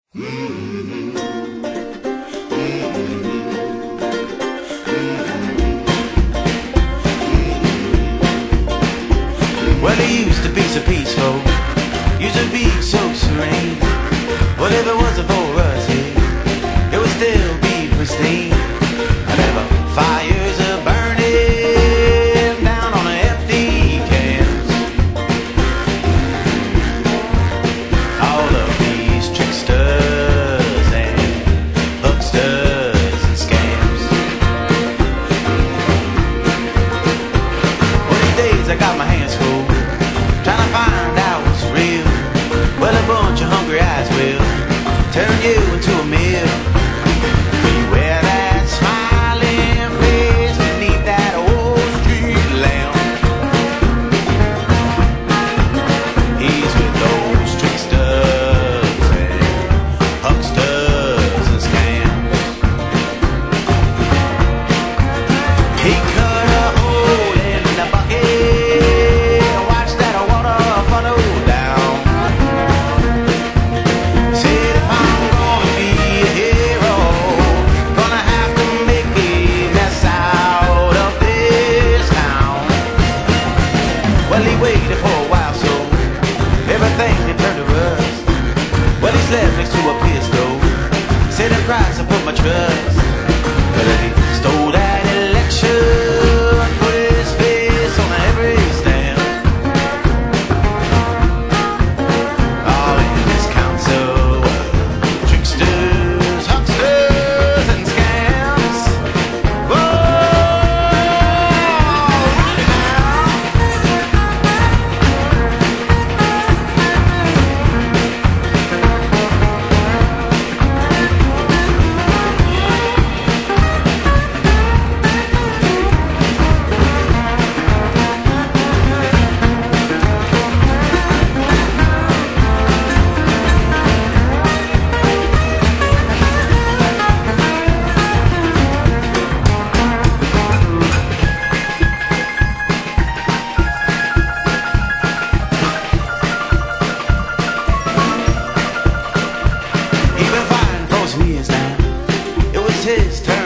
Well, it used to be so peaceful, used to be so serene. Whatever was for us here, it would still be pristine. Whenever fires are burning down on empty cans, all of these tricksters and hucksters and scams. One of these days I got my hands full, trying to find out what's real. Well, a bunch of hungry eyes will turn you into a meal. You wear that smiling face beneath that old street lamp. He's with those tricksters and hucksters and scams. He cut a hole in the bucket, watch that water funnel down. Said if I'm gonna be a hero, gonna have to make a mess out of this town. Well, he waited for a while, so everything had turned to rust. Well, he slept next to a pistol, said in Christ I put my trust. But then he stole that election, put his face on every stand. All in this council of tricksters, hucksters, and scams. Whoa, he's been fighting for some years now. It was his turn